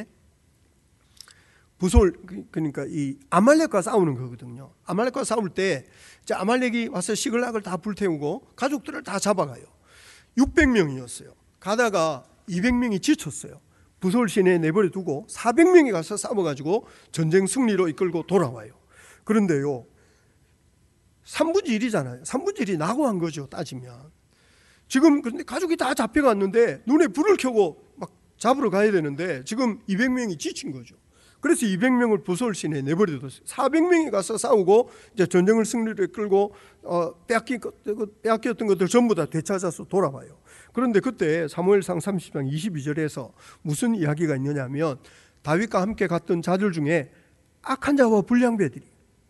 부솔, 그러니까 이 아말렉과 싸우는 거거든요. 아말렉과 싸울 때 이제 아말렉이 와서 시글락을 다 불태우고 가족들을 다 잡아가요. 육백 명이었어요. 가다가 이백 명이 지쳤어요. 부솔 시내에 내버려 두고 사백 명이 가서 싸워가지고 전쟁 승리로 이끌고 돌아와요. 그런데요, 삼분의 일이잖아요. 삼분의 일이 낙오한 거죠, 따지면. 지금 근데 가족이 다 잡혀갔는데 눈에 불을 켜고 막 잡으러 가야 되는데 지금 이백 명이 지친 거죠. 그래서 이백 명을 부솔 시내에 내버려 뒀어요. 사백 명이 가서 싸우고 이제 전쟁을 승리로 이끌고 어, 빼앗긴 것, 빼앗겼던 것들 전부 다 되찾아서 돌아와요. 그런데 그때 사무엘상 삼십 장 이십이 절에서 무슨 이야기가 있느냐면 다윗과 함께 갔던 자들 중에 악한 자와 불량배들이,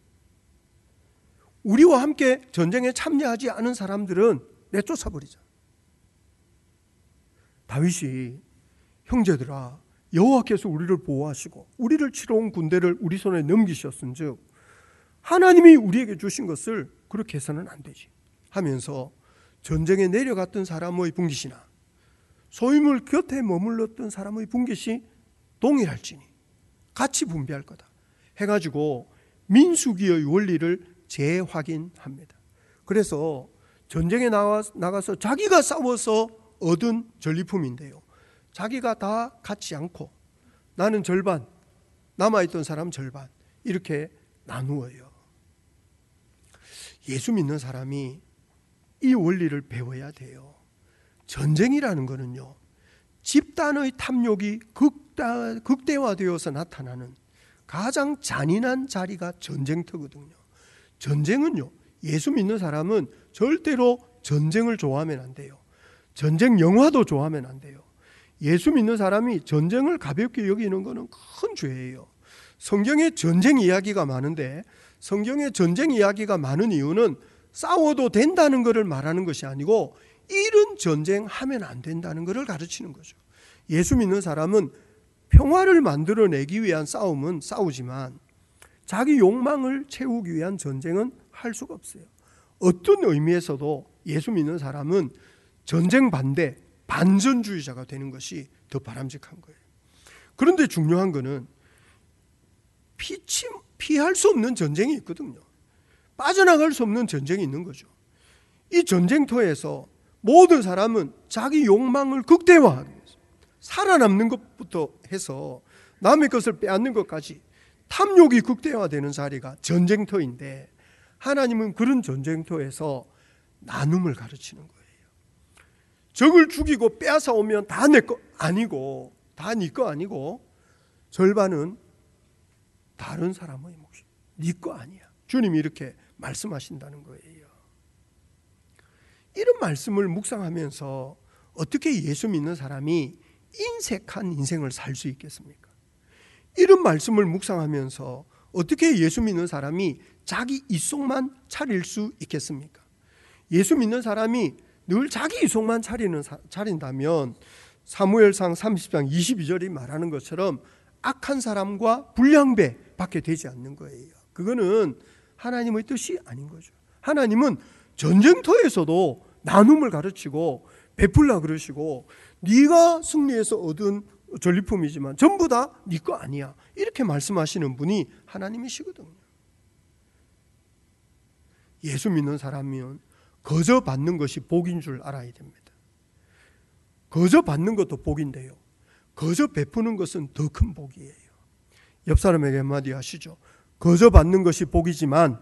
우리와 함께 전쟁에 참여하지 않은 사람들은 내쫓아버리자. 다윗이 형제들아, 여호와께서 우리를 보호하시고 우리를 치러 온 군대를 우리 손에 넘기셨은즉 하나님이 우리에게 주신 것을 그렇게 해서는 안 되지 하면서 전쟁에 내려갔던 사람의 분깃이나 소유물 곁에 머물렀던 사람의 분깃이 동일할지니 같이 분배할 거다 해가지고 민수기의 원리를 재확인합니다. 그래서 전쟁에 나와, 나가서 자기가 싸워서 얻은 전리품인데요, 자기가 다 갖지 않고 나는 절반, 남아있던 사람 절반, 이렇게 나누어요. 예수 믿는 사람이 이 원리를 배워야 돼요. 전쟁이라는 거는요, 집단의 탐욕이 극다, 극대화되어서 나타나는 가장 잔인한 자리가 전쟁터거든요. 전쟁은요, 예수 믿는 사람은 절대로 전쟁을 좋아하면 안 돼요. 전쟁 영화도 좋아하면 안 돼요. 예수 믿는 사람이 전쟁을 가볍게 여기는 것은 큰 죄예요. 성경에 전쟁 이야기가 많은데 성경에 전쟁 이야기가 많은 이유는 싸워도 된다는 것을 말하는 것이 아니고 이런 전쟁하면 안 된다는 것을 가르치는 거죠. 예수 믿는 사람은 평화를 만들어내기 위한 싸움은 싸우지만 자기 욕망을 채우기 위한 전쟁은 할 수가 없어요. 어떤 의미에서도 예수 믿는 사람은 전쟁 반대, 반전주의자가 되는 것이 더 바람직한 거예요. 그런데 중요한 거는 피치, 피할 수 없는 전쟁이 있거든요. 빠져나갈 수 없는 전쟁이 있는 거죠. 이 전쟁터에서 모든 사람은 자기 욕망을 극대화하기 위해서 살아남는 것부터 해서 남의 것을 빼앗는 것까지 탐욕이 극대화되는 자리가 전쟁터인데 하나님은 그런 전쟁터에서 나눔을 가르치는 거예요. 적을 죽이고 빼앗아 오면 다 내 거 아니고, 다 네 거 아니고 절반은 다른 사람의 몫이 네 거 아니야. 주님이 이렇게 말씀하신다는 거예요. 이런 말씀을 묵상하면서 어떻게 예수 믿는 사람이 인색한 인생을 살 수 있겠습니까? 이런 말씀을 묵상하면서 어떻게 예수 믿는 사람이 자기 이속만 차릴 수 있겠습니까? 예수 믿는 사람이 늘 자기 이속만 차리는, 차린다면 사무엘상 삼십 장 이십이 절이 말하는 것처럼 악한 사람과 불량배 밖에 되지 않는 거예요. 그거는 하나님의 뜻이 아닌 거죠. 하나님은 전쟁터에서도 나눔을 가르치고 베풀라 그러시고 네가 승리해서 얻은 전리품이지만 전부 다 네 거 아니야, 이렇게 말씀하시는 분이 하나님이시거든요. 예수 믿는 사람이면 거저 받는 것이 복인 줄 알아야 됩니다. 거저 받는 것도 복인데요, 거저 베푸는 것은 더 큰 복이에요. 옆 사람에게 한마디 하시죠. 거저 받는 것이 복이지만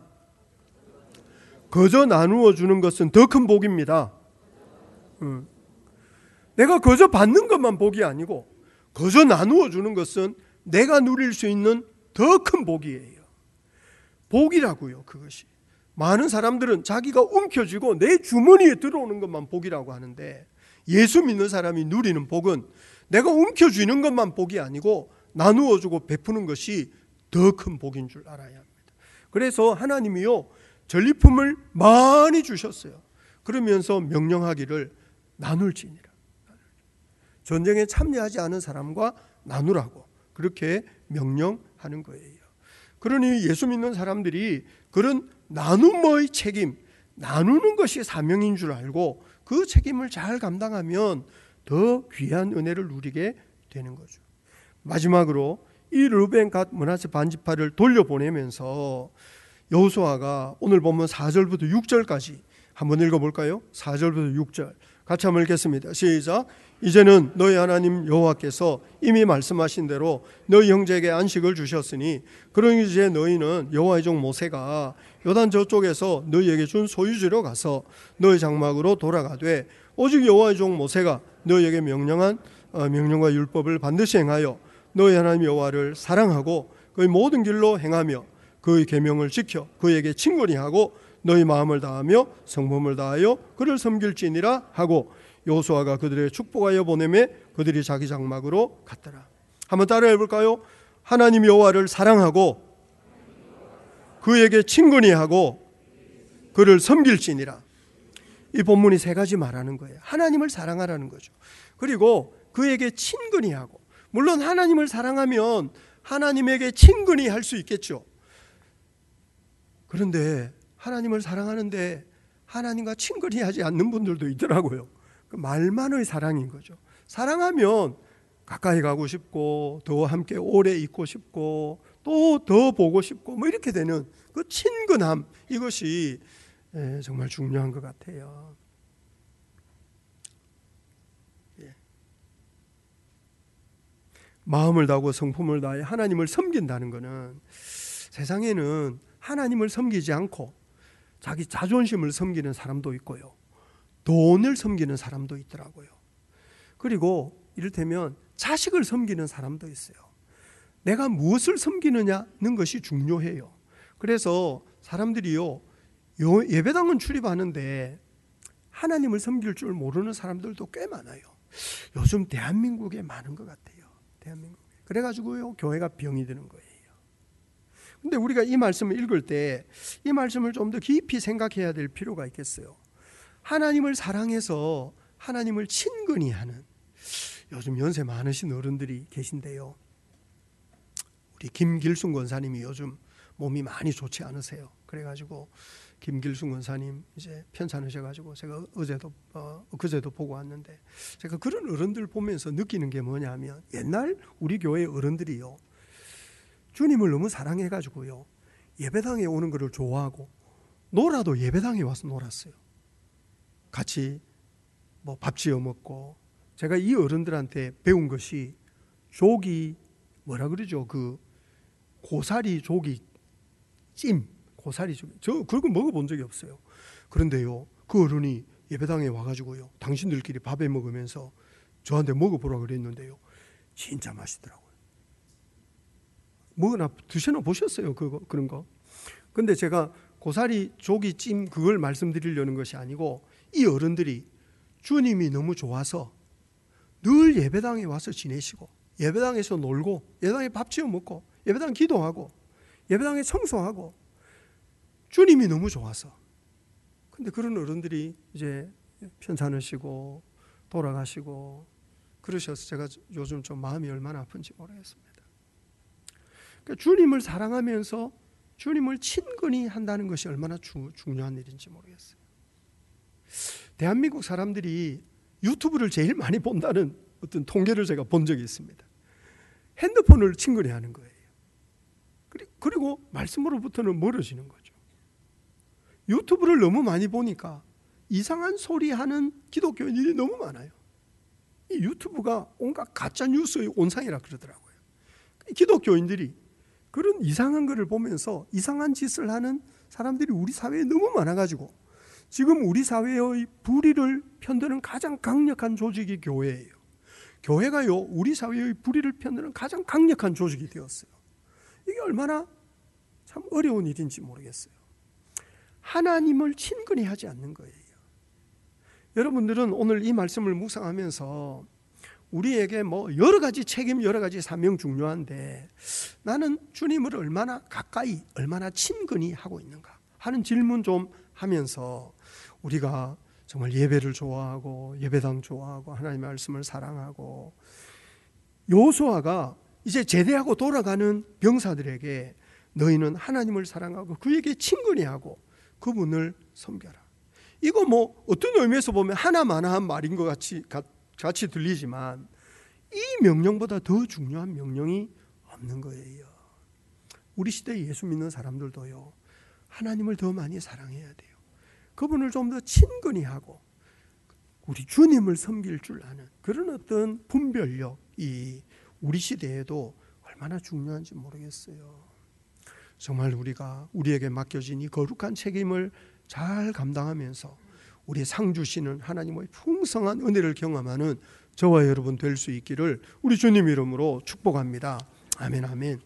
거저 나누어 주는 것은 더 큰 복입니다. 음. 내가 거저 받는 것만 복이 아니고 거저 나누어 주는 것은 내가 누릴 수 있는 더 큰 복이에요. 복이라고요, 그것이. 많은 사람들은 자기가 움켜쥐고 내 주머니에 들어오는 것만 복이라고 하는데 예수 믿는 사람이 누리는 복은 내가 움켜쥐는 것만 복이 아니고 나누어 주고 베푸는 것이 더 큰 복인 줄 알아야 합니다. 그래서 하나님이요, 전리품을 많이 주셨어요. 그러면서 명령하기를 나눌지니라. 전쟁에 참여하지 않은 사람과 나누라고 그렇게 명령하는 거예요. 그러니 예수 믿는 사람들이 그런 나눔의 책임, 나누는 것이 사명인 줄 알고 그 책임을 잘 감당하면 더 귀한 은혜를 누리게 되는 거죠. 마지막으로 이 르우벤 갓 므낫세 반지파를 돌려보내면서 여호수아가 오늘 보면 사 절부터 육 절까지 한번 읽어볼까요? 사 절부터 육 절 같이 한번 읽겠습니다. 시작. 이제는 너희 하나님 여호와께서 이미 말씀하신 대로 너희 형제에게 안식을 주셨으니 그러니 이제 너희는 여호와의 종 모세가 요단 저쪽에서 너희에게 준 소유지로 가서 너희 장막으로 돌아가되 오직 여호와의 종 모세가 너희에게 명령한 명령과 율법을 반드시 행하여 너희 하나님 여호와를 사랑하고 그의 모든 길로 행하며 그의 계명을 지켜 그에게 친근히 하고 너희 마음을 다하며 성품을 다하여 그를 섬길지니라 하고 여호수아가 그들에게 축복하여 보내매 그들이 자기 장막으로 갔더라. 한번 따라해 볼까요? 하나님 여호와를 사랑하고 그에게 친근히 하고 그를 섬길지니라. 이 본문이 세 가지 말하는 거예요. 하나님을 사랑하라는 거죠. 그리고 그에게 친근히 하고, 물론 하나님을 사랑하면 하나님에게 친근히 할 수 있겠죠. 그런데 하나님을 사랑하는데 하나님과 친근히 하지 않는 분들도 있더라고요. 그 말만의 사랑인 거죠. 사랑하면 가까이 가고 싶고 더 함께 오래 있고 싶고 또 더 보고 싶고 뭐 이렇게 되는 그 친근함, 이것이 정말 중요한 것 같아요. 예. 마음을 다하고 성품을 다해 하나님을 섬긴다는 것은, 세상에는 하나님을 섬기지 않고 자기 자존심을 섬기는 사람도 있고요, 돈을 섬기는 사람도 있더라고요. 그리고 이를테면 자식을 섬기는 사람도 있어요. 내가 무엇을 섬기느냐는 것이 중요해요. 그래서 사람들이요, 예배당은 출입하는데 하나님을 섬길 줄 모르는 사람들도 꽤 많아요. 요즘 대한민국에 많은 것 같아요. 대한민국에. 그래가지고요, 교회가 병이 드는 거예요. 근데 우리가 이 말씀을 읽을 때 이 말씀을 좀 더 깊이 생각해야 될 필요가 있겠어요. 하나님을 사랑해서 하나님을 친근히 하는, 요즘 연세 많으신 어른들이 계신데요, 우리 김길순 권사님이 요즘 몸이 많이 좋지 않으세요. 그래가지고 김길순 권사님 이제 편찮으셔가지고 제가 어제도 어, 그제도 보고 왔는데, 제가 그런 어른들 보면서 느끼는 게 뭐냐면, 옛날 우리 교회 어른들이요, 주님을 너무 사랑해가지고요, 예배당에 오는 것을 좋아하고 놀아도 예배당에 와서 놀았어요. 같이 뭐 밥 지어 먹고. 제가 이 어른들한테 배운 것이 조기 뭐라 그러죠? 그 고사리 조기 찜, 고사리 조기. 저 그거 먹어본 적이 없어요. 그런데요, 그 어른이 예배당에 와가지고요, 당신들끼리 밥에 먹으면서 저한테 먹어보라 그랬는데요, 진짜 맛있더라고요. 먹으나 드셔나 보셨어요? 그거 그런 거? 근데 제가 고사리 조기 찜 그걸 말씀드리려는 것이 아니고, 이 어른들이 주님이 너무 좋아서 늘 예배당에 와서 지내시고, 예배당에서 놀고, 예배당에 밥 지어 먹고, 예배당 기도하고, 예배당에 청소하고, 주님이 너무 좋아서. 근데 그런 어른들이 이제 편찮으시고 돌아가시고 그러셔서 제가 요즘 좀 마음이 얼마나 아픈지 모르겠습니다. 그러니까 주님을 사랑하면서 주님을 친근히 한다는 것이 얼마나 주, 중요한 일인지 모르겠어요. 대한민국 사람들이 유튜브를 제일 많이 본다는 어떤 통계를 제가 본 적이 있습니다. 핸드폰을 친근히 하는 거예요. 그리고 말씀으로부터는 멀어지는 거죠. 유튜브를 너무 많이 보니까 이상한 소리 하는 기독교인들이 너무 많아요. 이 유튜브가 온갖 가짜 뉴스의 온상이라 그러더라고요. 기독교인들이 그런 이상한 것을 보면서 이상한 짓을 하는 사람들이 우리 사회에 너무 많아가지고 지금 우리 사회의 불의를 편드는 가장 강력한 조직이 교회예요. 교회가요, 우리 사회의 불의를 편드는 가장 강력한 조직이 되었어요. 이게 얼마나 참 어려운 일인지 모르겠어요. 하나님을 친근히 하지 않는 거예요. 여러분들은 오늘 이 말씀을 묵상하면서 우리에게 뭐 여러 가지 책임, 여러 가지 사명 중요한데, 나는 주님을 얼마나 가까이, 얼마나 친근히 하고 있는가 하는 질문 좀 하면서, 우리가 정말 예배를 좋아하고 예배당 좋아하고 하나님의 말씀을 사랑하고, 여호수아가 이제 제대하고 돌아가는 병사들에게 너희는 하나님을 사랑하고 그에게 친근히 하고 그분을 섬겨라. 이거 뭐 어떤 의미에서 보면 하나마나한 말인 것 같이, 같이 들리지만 이 명령보다 더 중요한 명령이 없는 거예요. 우리 시대에 예수 믿는 사람들도요, 하나님을 더 많이 사랑해야 돼요. 그분을 좀 더 친근히 하고, 우리 주님을 섬길 줄 아는 그런 어떤 분별력이 우리 시대에도 얼마나 중요한지 모르겠어요. 정말 우리가 우리에게 맡겨진 이 거룩한 책임을 잘 감당하면서 우리 상 주시는 하나님의 풍성한 은혜를 경험하는 저와 여러분 될 수 있기를 우리 주님 이름으로 축복합니다. 아멘, 아멘.